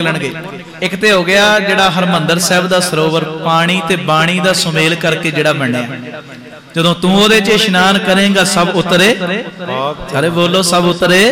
निकलणगे। एक तो हो गया जिहड़ा हरमंदर साहिब दा सरोवर पानी ते बाणी दा सुमेल करके जिहड़ा बनिया, जदों तू उहदे च इशनान करेगा सब उतरे, अरे बोलो सब उतरे।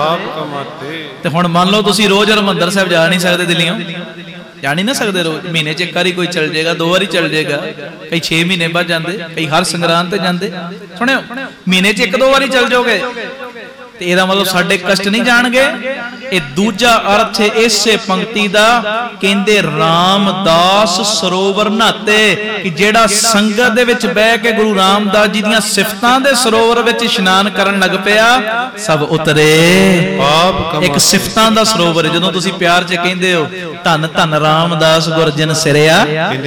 ते हुण मान लो तुसीं रोज हरमंदर साहिब जा नहीं सकते, दिल्लीओं जा नहीं ना सकते रोज, महीने च एक बारी कोई चल जाएगा, 2 बारी चल जाएगा, कई 6 महीने बाद जाते, कई हर संग्रांद ते जाते। सुनियो महीने च 1-2 बारी चल जाओगे तो यह मतलब साढ़े कष्ट नहीं जाणगे। ये दूजा अर्थ है इस पंक्ति का, कहते रामदास सरोवर नहाते, कि जेड़ा संगत दे विच बह के गुरु रामदास जी दियां सिफतां दे सरोवर विच इशनान करन लग पिया, सब उतरे। एक सिफतां दा सरोवर है, जदों तुसीं प्यार च कहंदे हो धन धन रामदास गुरजन सिरिया,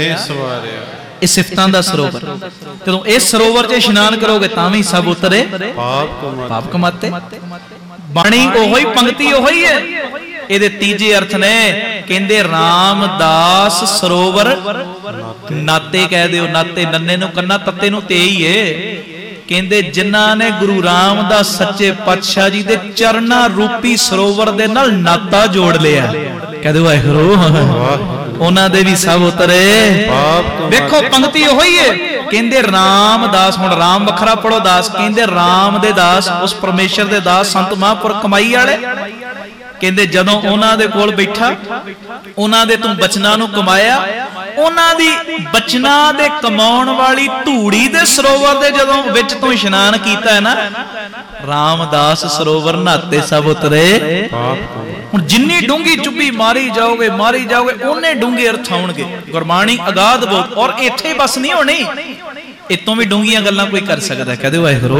इस सिफतां दा सरोवर, जदों इस सरोवर च इशनान करोगे तां भी सब उतरे, पाप कमाते। बाणी ओही पंक्ति ओही है। ਇਹਦੇ ਤੀਜੇ ਅਰਥ ਨੇ, ਕਹਿੰਦੇ ਰਾਮਦਾਸ ਸਰੋਵਰ ਨਾਤੇ ਕਹਿ ਦਿਓ, ਨਾਤੇ ਨੰਨੇ ਨੂੰ ਕੰਨਾ ਤੱਤੇ ਨੂੰ ਤੇ ਹੀ ਏ। ਕਹਿੰਦੇ ਜਿਨ੍ਹਾਂ ਨੇ ਗੁਰੂ ਰਾਮਦਾਸ ਸੱਚੇ ਪਾਤਸ਼ਾਹ ਜੀ ਦੇ ਚਰਨਾਂ ਰੂਪੀ ਸਰੋਵਰ ਦੇ ਨਾਲ ਨਾਤਾ ਜੋੜ ਲਿਆ, ਕਹਿ ਦਿਓ ਵਾਹਿਗੁਰੂ, ਉਹਨਾਂ ਦੇ ਵੀ ਸਭ ਉਤਰੇ। ਵੇਖੋ ਪੰਕਤੀ ਉਹੀ ਹੈ, ਕਹਿੰਦੇ ਰਾਮਦਾਸ, ਹੁਣ ਰਾਮ ਵੱਖਰਾ ਪੜੋ ਦਾਸ, ਕਹਿੰਦੇ ਰਾਮ ਦੇ ਦਾਸ, ਉਸ ਪਰਮੇਸ਼ਰ ਦੇ ਦਾਸ ਸੰਤ ਮਹਾਂਪੁਰਖ ਕਮਾਈ ਵਾਲੇ, ਕਹਿੰਦੇ ਜਦੋਂ ਉਹਨਾਂ ਦੇ ਕੋਲ ਬੈਠਾ, ਉਹਨਾਂ ਦੇ ਤੂੰ ਬਚਨਾਂ ਨੂੰ ਕਮਾਇਆ, ਉਹਨਾਂ ਦੀ ਬਚਨਾਂ ਦੇ ਕਮਾਉਣ ਵਾਲੀ ਧੂੜੀ ਦੇ ਸਰੋਵਰ ਦੇ ਜਦੋਂ ਵਿੱਚ ਤੂੰ ਇਸ਼ਨਾਨ ਕੀਤਾ ਹੈ ਨਾ, ਰਾਮਦਾਸ ਸਰੋਵਰ ਨਹਾਤੇ ਸਭ ਉਤਰੇ। ਹੁਣ ਜਿੰਨੀ ਡੂੰਗੀ ਚੁੱਭੀ ਮਾਰੀ ਜਾਓਗੇ ਉਹਨੇ ਡੂੰਗੇ ਅਰਥ ਆਉਣਗੇ। ਗੁਰਬਾਣੀ ਅਗਾਧ ਬਹੁਤ, ਔਰ ਇੱਥੇ ਬਸ ਨਹੀਂ ਹੋਣੀ, ਇਤੋਂ ਵੀ ਡੂੰਗੀਆਂ ਗੱਲਾਂ ਕੋਈ ਕਰ ਸਕਦਾ। ਕਹਦੇ ਵਾਹਿਗੁਰੂ,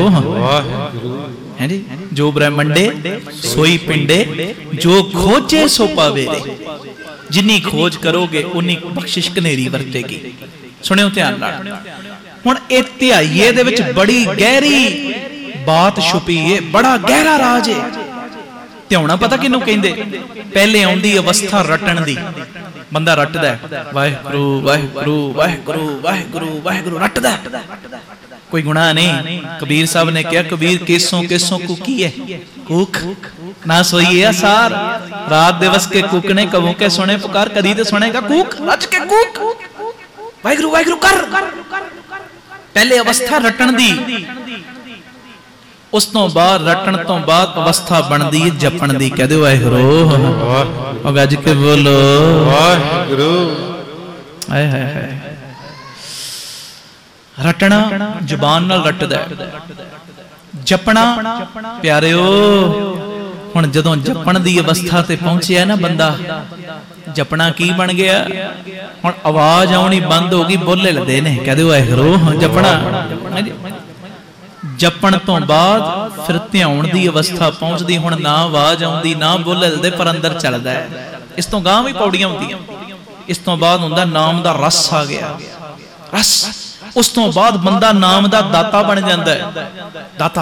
है जी। जो ब्रह्मंडे सोई पिंडे, जो खोजे सो पावे रे, जिन्नी खोज करोगे उन्नी बख्शिश कनेरी वरतेगी। सुनियो ध्यान नाल, हुण इह ध्याईए दे विच बड़ी गहरी बात छुपी है, बड़ा गहरा राज है। ध्याउणा पता किहनूं कहिंदे? पहले आउंदी अवस्था रटण दी, बंदा रटदा वाहिगुरू वाहिगुरू वाहिगुरू वाहिगुरू वाहिगुरू रटदा, कोई गुनाह नहीं। कबीर साहब ने कहा, कबीर केसों केसों कुकी है, कूक ना सोइए आसार, रात दिवस के कूकने कबों के सुने पुकार, कदी तो सुनेगा कूक, रच के कूक वाहिगुरू वाहिगुरू कर। पहले अवस्था रटण दी, उस तो बाद रटण तो बाद अवस्था बनदी है जपण दी। कह दो वाहिगुरू, गज के बोलो वाहिगुरू। हाय हाय हाय, रटना जुबान नाल रटदा, जपना प्यारिओ, हुण जदों जपण दी अवस्था ते पहुंचिया ना बंदा, जपना की बन गया, हुण आवाज आउणी बंद हो गई, बोले लदे ने। कह दो वाहिगुरू, जपना। जपण तो बाद फिर ध्याउण दी अवस्था पहुंचदी, हुण ना आवाज आउंदी ना बोले लदे, पर अंदर चलदा है। इस तो गां भी पौड़ियां हुंदियां, इस तो बाद हुंदा नाम दा रस आ गया, रस। उस तो बाद बंदा नाम दा दाता बन जाता है, दाता।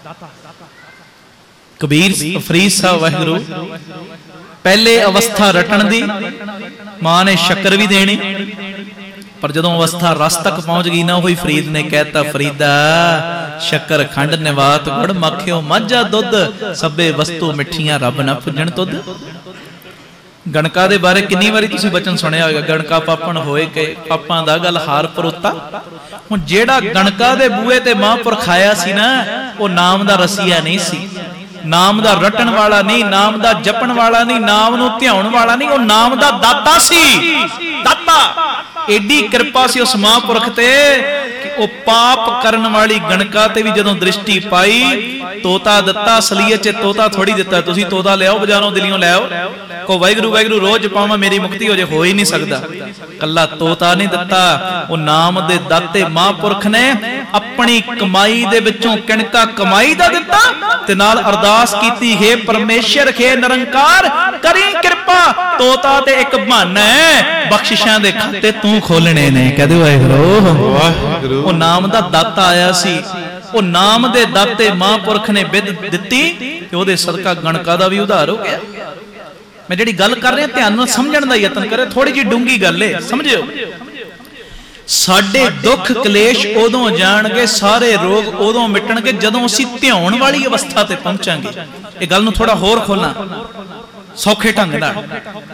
कबीर फरीद साहब वाहिगुरू, पहले अवस्था रटण दी, मां ने शक्कर भी देनी, पर जदों अवस्था रस तक पहुंच गई ना, वही फरीद ने कहता, फरीदा शक्कर खंड निवात गुड़ मखियो माझा दुध, सबे वस्तु मिठियां रब ना पुजन तुद। गणका दे बारे किन्नी वारी तुसीं बचन सुनिया होगा, गणका पापन होए के पापां दा गल हार परोता। हुण जेड़ा गणका दे बूहे ते महापुरख आया सी ना, वो नाम दा रसिया नहीं सी, नाम दा रटण वाला नहीं, नाम दा जपण वाला नहीं, नाम नूं ध्याउण वाला नहीं, वो नाम दा दाता सी, दाता। एडी कृपा सी उस महापुरख ते कि वो पाप करन वाली गणका ते भी जदों दृष्टि पाई, तोता दत्ता, असलीयत च तोता थोड़ी दिता। तुसीं तोता ले आओ बाजारों, दिल्लीओं ले आओ, को वाहिगुरू वाहिगुरू रोज पावां मेरी मुक्ति हो जाए, हो ही नहीं सकदा। कल्ला तोता नहीं दिता, वो नाम दे दाते महापुरख ने अपनी कमाई दे विचों किणका कमाई दा दिता, ते नाल अरदास कीती, हे परमेश्वर हे निरंकार करी किरपा, तोता ते एक बहाना है, बख्शिशां दे खाते तू खोलने ने। कह दो वाहिगुरू, वो नाम दा दाता आया सी, वो नाम दे दाते महापुरख ने विद दिती, ते ओदे सदका गणका दा भी उधार हो गया। मैं जिहड़ी गल कर रहा ध्यान नाल समझण दा यतन करे, थोड़ी जी डूंगी गल है, समझियो। साडे दुख कलेश उदों जाणगे, सारे रोग उदों मिटणगे जदों असीं ध्याउण वाली अवस्था ते पहुंचांगे। इह गल नूं थोड़ा होर खोलना सौखे ढंग नाल।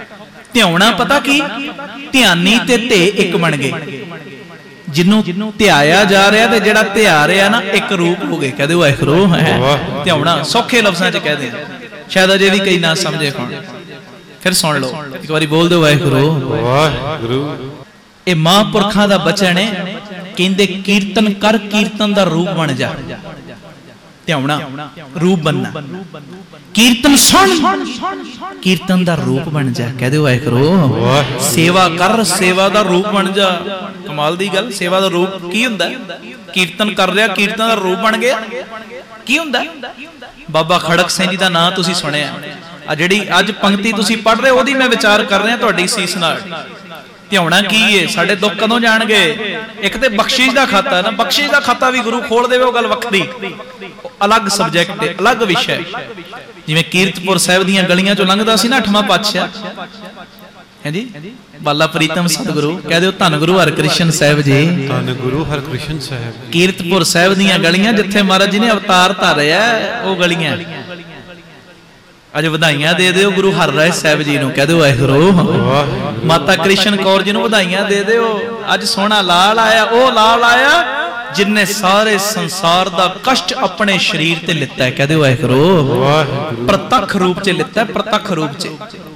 ਧਿਆਉਣਾ ਪਤਾ ਕੀ, ਧਿਆਨੀ ਤੇ ਧੇ ਇੱਕ ਬਣ ਗਏ। ਜਿਹਨੂੰ ਧਿਆਇਆ ਜਾ ਰਿਹਾ ਤੇ ਜਿਹੜਾ ਧਿਆ ਰਿਹਾ ਨਾ, ਇੱਕ ਰੂਪ ਹੋ ਗਏ। ਕਹਦੇ ਵਾਹਿਗੁਰੂ ਹੈ। ਧਿਆਉਣਾ ਸੌਖੇ ਲਫ਼ਜ਼ਾਂ 'ਚ ਕਹਦੇ, ਸ਼ਾਇਦ ਅਜੇ ਵੀ ਕਈ ਨਾ ਸਮਝੇ ਹੋਣ। ਫਿਰ ਸੁਣ ਲਓ, ਇੱਕ ਵਾਰੀ ਬੋਲ ਦਿਓ ਵਾਹਿਗੁਰੂ ਵਾਹਿਗੁਰੂ। ਇਹ ਮਹਾਂਪੁਰਖਾਂ ਦਾ ਬਚਨ ਹੈ, ਕਹਿੰਦੇ ਕੀਰਤਨ ਕਰ, ਕੀਰਤਨ ਦਾ ਰੂਪ ਬਣ ਜਾ। ਧਿਆਉਣਾ ਰੂਪ ਬਣਨਾ, ਕੀਰਤਨ ਸੁਣ, ਕੀਰਤਨ ਦਾ ਰੂਪ ਬਣ ਜਾ। ਕਹਦੇ ਵਾਹਿਗੁਰੂ। ਸੇਵਾ ਕਰ, ਸੇਵਾ ਦਾ ਰੂਪ ਬਣ ਜਾ। ਕਮਾਲ ਦੀ ਗੱਲ, ਸੇਵਾ ਦਾ ਰੂਪ ਕੀ ਹੁੰਦਾ? ਕੀਰਤਨ ਕਰ ਰਿਹਾ, ਕੀਰਤਨ ਦਾ ਰੂਪ ਬਣ ਗਿਆ। ਕੀ ਹੁੰਦਾ? ਬਾਬਾ ਖੜਕ ਸਿੰਘ ਜੀ ਦਾ ਨਾਂ ਤੁਸੀਂ ਸੁਣਿਆ, ਆ ਜਿਹੜੀ ਅੱਜ ਪੰਕਤੀ ਤੁਸੀਂ ਪੜ੍ਹ ਰਹੇ ਉਹਦੀ ਮੈਂ ਵਿਚਾਰ ਕਰ ਰਿਹਾ ਤੁਹਾਡੀ ਸੀਸ ਨਾਲ। ਧਿਆਉਣਾ ਕੀ ਏ? ਸਾਡੇ ਦੁੱਖ ਕਦੋਂ ਜਾਣਗੇ? ਇੱਕ ਤੇ ਬਖਸ਼ਿਸ਼ ਦਾ ਖਾਤਾ ਹੈ ਨਾ, ਬਖਸ਼ਿਸ਼ ਦਾ ਖਾਤਾ ਵੀ ਗੁਰੂ ਖੋਲ ਦੇਵੇ ਉਹ ਗੱਲ ਵੱਖਰੀ, ਅਲੱਗ ਸਬਜੈਕਟ ਹੈ, ਅਲੱਗ ਵਿਸ਼ਾ ਹੈ। ਜਿਵੇਂ ਕੀਰਤਪੁਰ ਸਾਹਿਬ ਦੀਆਂ ਗਲੀਆਂ ਚੋਂ ਲੰਘਦਾ ਸੀ ਨਾ 8ਵਾਂ ਪਾਤਸ਼ਾਹ, ਹੈ ਜੀ, ਬਾਲਾ ਪ੍ਰੀਤਮ ਸਤਿਗੁਰੂ। ਕਹਿ ਦਿਓ ਧੰਨ ਗੁਰੂ ਹਰਕ੍ਰਿਸ਼ਨ ਸਾਹਿਬ ਜੀ, ਧੰਨ ਗੁਰੂ ਹਰਕ੍ਰਿਸ਼ਨ ਸਾਹਿਬ। ਕੀਰਤਪੁਰ ਸਾਹਿਬ ਦੀਆਂ ਗਲੀਆਂ ਜਿੱਥੇ ਮਹਾਰਾਜ ਜੀ ਨੇ ਅਵਤਾਰ ਧਾਰਿਆ, ਉਹ ਗਲੀਆਂ। ਅੱਜ ਵਧਾਈਆਂ ਦੇ ਦਿਓ ਗੁਰੂ ਹਰਰਾਏ ਸਾਹਿਬ ਜੀ ਨੂੰ। ਕਹਿ ਦਿਓ ਵਾਹਿਗੁਰੂ। ਮਾਤਾ ਕ੍ਰਿਸ਼ਨ ਕੌਰ ਜੀ ਨੂੰ ਵਧਾਈਆਂ ਦੇ ਦਿਓ। ਅੱਜ ਸੋਹਣਾ ਲਾਲ ਆਇਆ, ਉਹ ਲਾਲ ਆਇਆ ਜਿਨਨੇ ਸਾਰੇ ਸੰਸਾਰ ਦਾ ਕਸ਼ਟ ਆਪਣੇ ਸਰੀਰ ਤੇ ਲਿੱਤਾ ਹੈ। ਕਹਿ ਦਿਓ ਵਾਹਿਗੁਰੂ। ਪ੍ਰਤੱਖ ਰੂਪ 'ਚ ਲਿੱਤਾ, ਪ੍ਰਤੱਖ ਰੂਪ 'ਚ।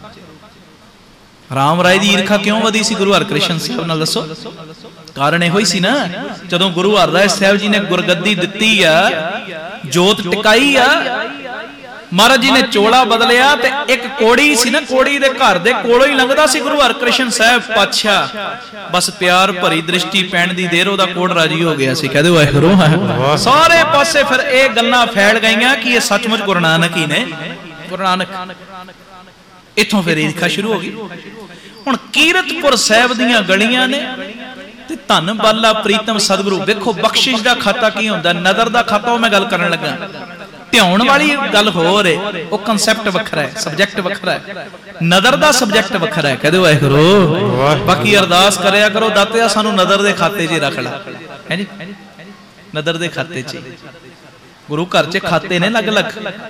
ਰਾਮ ਰਾਏ ਦੀ ਈਰਖਾ ਕਿਉਂ ਵਧੀ ਸੀ ਗੁਰੂ ਹਰਕ੍ਰਿਸ਼ਨ ਸਾਹਿਬ ਨਾਲ? ਦੱਸੋ। ਕਾਰਨ ਇਹੋ ਹੀ ਸੀ ਨਾ, ਜਦੋਂ ਗੁਰੂ ਹਰਰਾਏ ਸਾਹਿਬ ਜੀ ਨੇ ਗੁਰਗੱਦੀ ਦਿੱਤੀ ਆ, ਜੋਤ ਟਿਕਾਈ ਆ, ਮਹਾਰਾਜ ਜੀ ਨੇ ਚੋਲਾ ਬਦਲਿਆ ਤੇ ਇੱਕ ਕੋੜੀ ਸੀ ਨਾ, ਕੋੜੀ ਦੇ ਘਰ ਦੇ ਕੋਲੋਂ ਹੀ ਲੰਘਦਾ ਸੀ ਗੁਰੂ ਹਰਕ੍ਰਿਸ਼ਨ ਸਾਹਿਬ ਪਾਤਸ਼ਾਹ। ਬਸ ਪਿਆਰ ਭਰੀ ਦ੍ਰਿਸ਼ਟੀ ਪੈਣ ਦੀ ਦੇਰ ਉਹਦਾ ਕੋੜ ਰਾਜੀ ਹੋ ਗਿਆ ਸੀ। ਕਹਦੇ ਵਾਹਿਗੁਰੂ। ਸਾਰੇ ਪਾਸੇ ਫਿਰ ਇਹ ਗੱਲਾਂ ਫੈਲ ਗਈਆਂ ਕਿ ਇਹ ਸੱਚਮੁੱਚ ਗੁਰੂ ਨਾਨਕ ਹੀ ਨੇ। ਗੁਰੂ ਨਾਨਕ। ਇੱਥੋਂ ਫਿਰ ਈਰਖਾ ਸ਼ੁਰੂ ਹੋ ਗਈ। ਹੁਣ ਕੀਰਤਪੁਰ ਸਾਹਿਬ ਦੀਆਂ ਗਲੀਆਂ ਨੇ ਤੇ ਧੰਨ ਬਾਲਾ ਪ੍ਰੀਤਮ ਸਤਿਗੁਰੂ। ਵੇਖੋ ਬਖਸ਼ਿਸ਼ ਦਾ ਖਾਤਾ ਕੀ ਹੁੰਦਾ, ਨਦਰ ਦਾ ਖਾਤਾ ਉਹ ਮੈਂ ਗੱਲ ਕਰਨ ਲੱਗਾ। ਧਿਆਉਣ ਵਾਲੀ ਗੱਲ ਹੋਰ ਹੈ, ਉਹ ਕਨਸੈਪਟ ਵੱਖਰਾ ਹੈ, ਸਬਜੈਕਟ ਵੱਖਰਾ ਹੈ। ਨਦਰ ਦਾ ਸਬਜੈਕਟ ਵੱਖਰਾ ਹੈ। ਕਹਦੇ ਵਾਹਿਗੁਰੂ। ਬਾਕੀ ਅਰਦਾਸ ਕਰਿਆ ਕਰੋ, ਦਾਤਿਆ ਸਾਨੂੰ ਨਦਰ ਦੇ ਖਾਤੇ 'ਚ ਰੱਖ ਲੈ, ਹੈ ਜੀ, ਨਦਰ ਦੇ ਖਾਤੇ 'ਚ। ਗੁਰੂ ਘਰ 'ਚ ਖਾਤੇ ਨੇ ਅਲੱਗ-ਅਲੱਗ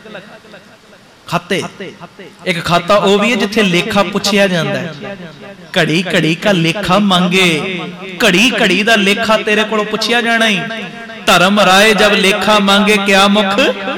ਖਾਤੇ। ਇੱਕ ਖਾਤਾ ਉਹ ਵੀ ਹੈ ਜਿੱਥੇ ਲੇਖਾ ਪੁੱਛਿਆ ਜਾਂਦਾ ਹੈ। ਘੜੀ ਘੜੀ ਕਾ ਲੇਖਾ ਮੰਗੇ, ਘੜੀ ਘੜੀ ਦਾ ਲੇਖਾ ਤੇਰੇ ਕੋਲੋਂ ਪੁੱਛਿਆ ਜਾਣਾ ਹੀ। ਧਰਮ ਰਾਏ ਜਬ ਲੇਖਾ ਮੰਗੇ ਕਿਆ ਮੁਖ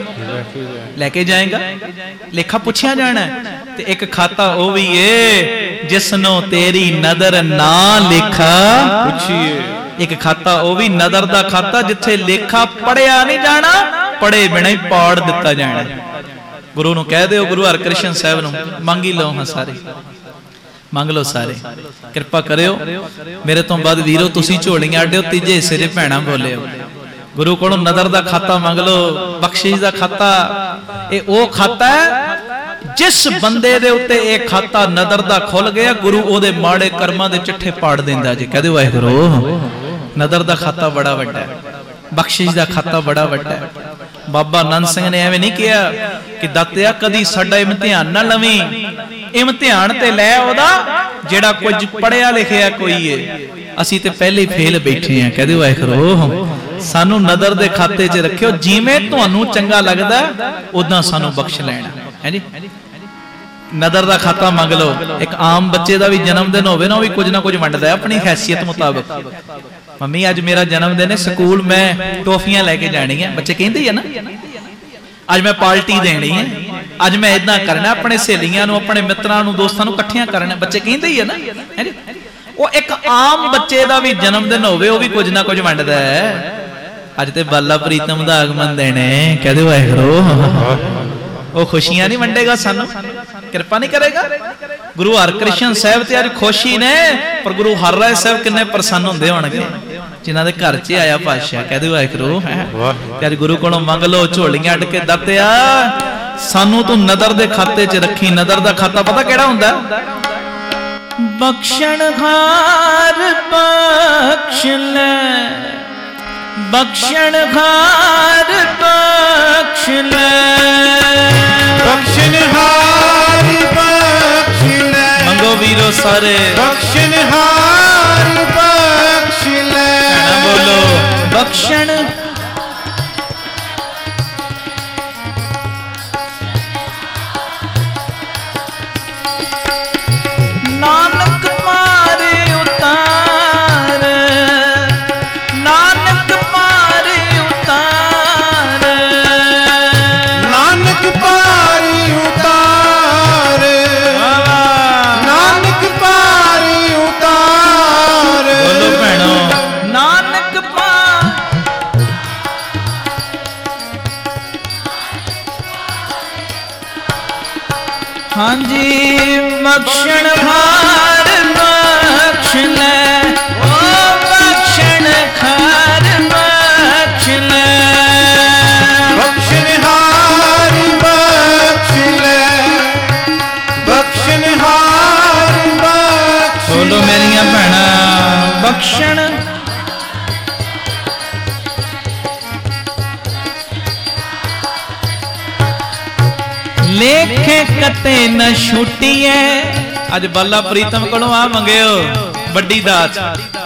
ਲੈ ਕੇ ਜਾਏਗਾ, ਲੇਖਾ ਪੁੱਛਿਆ ਜਾਣਾ। ਤੇ ਇੱਕ ਖਾਤਾ ਉਹ ਵੀ ਏ ਜਿਸ ਨੂੰ ਤੇਰੀ ਨਦਰ ਨਾ ਲੇਖਾ ਪੁੱਛੀਏ। ਇੱਕ ਖਾਤਾ ਉਹ ਵੀ ਨਦਰ ਦਾ ਖਾਤਾ ਜਿੱਥੇ ਲੇਖਾ ਪੜਿਆ ਨਹੀਂ ਜਾਣਾ, ਪੜੇ ਬਿਨਾਂ ਹੀ ਪਾੜ ਦਿੱਤਾ ਜਾਣਾ। ਗੁਰੂ ਨੂੰ ਕਹਿ ਦਿਓ, ਗੁਰੂ ਹਰਕ੍ਰਿਸ਼ਨ ਸਾਹਿਬ ਨੂੰ ਮੰਗੀ ਲਓ। ਹਾਂ ਸਾਰੇ ਮੰਗ ਲਓ, ਸਾਰੇ ਕਿਰਪਾ ਕਰਿਓ। ਮੇਰੇ ਤੋਂ ਬਾਅਦ ਵੀਰੋ ਤੁਸੀਂ ਝੋਲੀਆਂ ਅੱਡਿਓ, ਤੀਜੇ ਹਿੱਸੇ 'ਚ ਭੈਣਾ ਬੋਲਿਓ। ਗੁਰੂ ਕੋਲੋਂ ਨਦਰ ਦਾ ਖਾਤਾ ਮੰਗ ਲਓ, ਬਖਸ਼ਿਸ਼ ਦਾ ਖਾਤਾ। ਇਹ ਉਹ ਖਾਤਾ ਹੈ ਜਿਸ ਬੰਦੇ ਦੇ ਉੱਤੇ ਇਹ ਖਾਤਾ ਨਦਰ ਦਾ ਖੁੱਲ ਗਿਆ, ਗੁਰੂ ਉਹਦੇ ਮਾੜੇ ਕਰਮਾਂ ਦੇ ਚਿੱਠੇ ਪਾੜ ਦਿੰਦਾ ਜੀ। ਕਹਦੇ ਵਾਹਿਗੁਰੂ। ਨਦਰ ਦਾ ਖਾਤਾ ਬੜਾ ਵੱਡਾ ਹੈ, ਬਖਸ਼ਿਸ਼ ਦਾ ਖਾਤਾ ਬੜਾ ਵੱਡਾ ਹੈ। ਬਾਬਾ ਆਨੰਦ ਸਿੰਘ ਨੇ ਐਵੇਂ ਨਹੀਂ ਕਿਹਾ ਕਿ ਦਾਤਿਆ ਕਦੀ ਸਾਡਾ ਇਮਤਿਹਾਨ ਨਾ ਲਵੀਂ, ਇਮਤਿਹਾਨ ਤੇ ਲੈ ਉਹਦਾ ਜਿਹੜਾ ਕੁਝ ਪੜਿਆ ਲਿਖਿਆ ਕੋਈ ਏ, ਅਸੀਂ ਤੇ ਪਹਿਲੇ ਹੀ ਫੇਲ ਬੈਠੇ ਆ। ਕਹਦੇ ਵਾਹਿਗੁਰੂ। ਸਾਨੂੰ ਨਦਰ ਦੇ ਖਾਤੇ 'ਚ ਰੱਖਿਓ, ਜਿਵੇਂ ਤੁਹਾਨੂੰ ਚੰਗਾ ਲੱਗਦਾ ਉਦਾਂ ਸਾਨੂੰ ਬਖਸ਼ ਲੈਣਾ, ਹੈ ਜੀ। ਨਦਰ ਦਾ ਖਾਤਾ ਮੰਗ ਲਓ। ਇੱਕ ਆਮ ਬੱਚੇ ਦਾ ਵੀ ਜਨਮ ਦਿਨ ਹੋਵੇ ਨਾ, ਉਹ ਵੀ ਕੁਝ ਨਾ ਕੁਝ ਵੰਡਦਾ ਆਪਣੀ ਹੈਸੀਅਤ ਮੁਤਾਬਕ। ਮੰਮੀ ਅੱਜ ਮੇਰਾ ਜਨਮ ਦਿਨ ਹੈ, ਸਕੂਲ ਮੈਂ ਟੋਫੀਆਂ ਲੈ ਕੇ ਜਾਣੀਆਂ। ਬੱਚੇ ਕਹਿੰਦੇ ਆ ਨਾ, ਅੱਜ ਮੈਂ ਪਾਰਟੀ ਦੇਣੀ ਹੈ, ਅੱਜ ਮੈਂ ਇਦਾਂ ਕਰਨਾ, ਆਪਣੇ ਸਹੇਲੀਆਂ ਨੂੰ, ਆਪਣੇ ਮਿੱਤਰਾਂ ਨੂੰ, ਦੋਸਤਾਂ ਨੂੰ ਇਕੱਠੀਆਂ ਕਰਨਾ। ਬੱਚੇ ਕਹਿੰਦੇ ਹੀ ਆ ਨਾ, ਹੈ ਜੀ। ਉਹ ਇੱਕ ਆਮ ਬੱਚੇ ਦਾ ਵੀ ਜਨਮ ਦਿਨ ਹੋਵੇ, ਉਹ ਵੀ ਕੁਝ ਨਾ ਕੁਝ ਵੰਡਦਾ ਹੈ। ਅੱਜ ਤੇ ਬਾਲਾ ਪ੍ਰੀਤਮ ਦਾ ਆਗਮਨ ਦਿਨ ਹੈ। ਕਹਦੇ ਵਾਹਿਗੁਰੂ। ਉਹ ਖੁਸ਼ੀਆਂ ਨਹੀਂ ਵੰਡੇਗਾ, ਸਾਨੂੰ ਕਿਰਪਾ ਨਹੀਂ ਕਰੇਗਾ? ਗੁਰੂ ਹਰਕ੍ਰਿਸ਼ਨ ਸਾਹਿਬ ਤੇ ਅੱਜ ਖੁਸ਼ੀ ਨੇ, ਪਰ ਗੁਰੂ ਹਰਰਾਏ ਸਾਹਿਬ ਕਿੰਨੇ ਪ੍ਰਸੰਨ ਹੁੰਦੇ ਹੋਣਗੇ ਜਿਨ੍ਹਾਂ ਦੇ ਘਰ 'ਚ ਆਇਆ ਪਾਤਸ਼ਾਹ। ਕਹਦੇ ਵਾਹਿਗੁਰੂ। ਤੇ ਅੱਜ ਗੁਰੂ ਕੋਲੋਂ ਮੰਗ ਲਓ, ਝੋਲੀਆਂ ਅੱਡ ਕੇ, ਦਾਤਿਆ ਸਾਨੂੰ ਤੂੰ ਨਦਰ ਦੇ ਖਾਤੇ 'ਚ ਰੱਖੀ। ਨਦਰ ਦਾ ਖਾਤਾ ਪਤਾ ਕਿਹੜਾ ਹੁੰਦਾ? ਬਖਸ਼ਣਹਾਰ ਬਖਸ਼ ਲੈ, ਬਖਸ਼ਣਹਾਰ ਬਖਸ਼ ਲੈ, ਬਖਸ਼ਣਹਾਰ ਬਖਸ਼ ਲੈ। ਮੰਗੋ ਵੀਰੋ ਸਾਰੇ, ਬਖਸ਼ਣਹਾਰ ਬਖਸ਼ ਲੈ। ਬੋਲੋ ਬਖਸ਼ਣ। हार बख्श ले, ओ बख्शण हार बख्श ले, बख्शनहार बख्श ले, बख्शनहार बख्श ले। बोलो मेरिया भैना बख्शण। लेखे कते न छुट्टिए, अज बाला प्रीतम कोलों आ मंगियो बड़ी दात।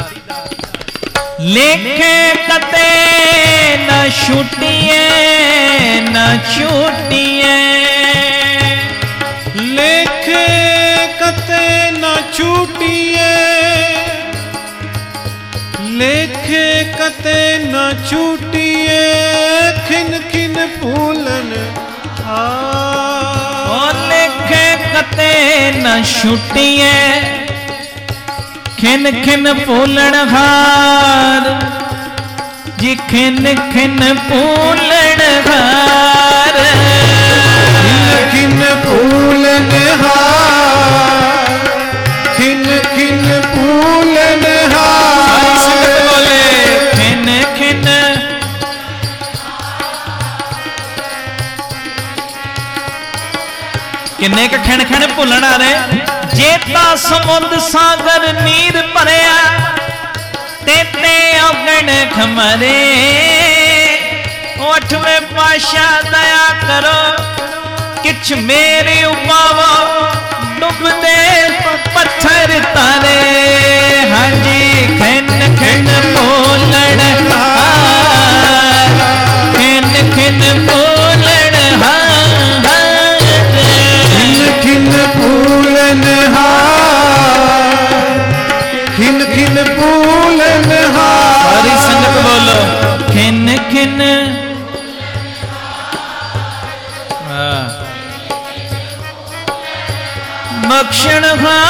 लेखे कते न छुट्टिए न छुट्टिए, लेखे कते न छूटिए, लेखे कते न छूटिए, खिन खिन फूलन ओ लेखे कते न छुट्टिए, खिन खिन फूलन हार जी, खिन खिन फूलन हार, खिन फूलन हार, खिन खिन फूलन हार। बोले खिन खिन किन्ने क खिन खिन भुलन आ रहे। जेता समुद्र सागर नीर भरिया, तेते औगण खमरे, अठवें पाशाह दया करो, किछ मेरे उपावो, डुबदे पत्थर तारे। हाँ जी खिन खिन बोलण हार, खिन खिन बोलण हार, खिन फूलन हार, खिन खिन फूलन हार। सारी संगत बोलो खिन खिन। बख्शण हार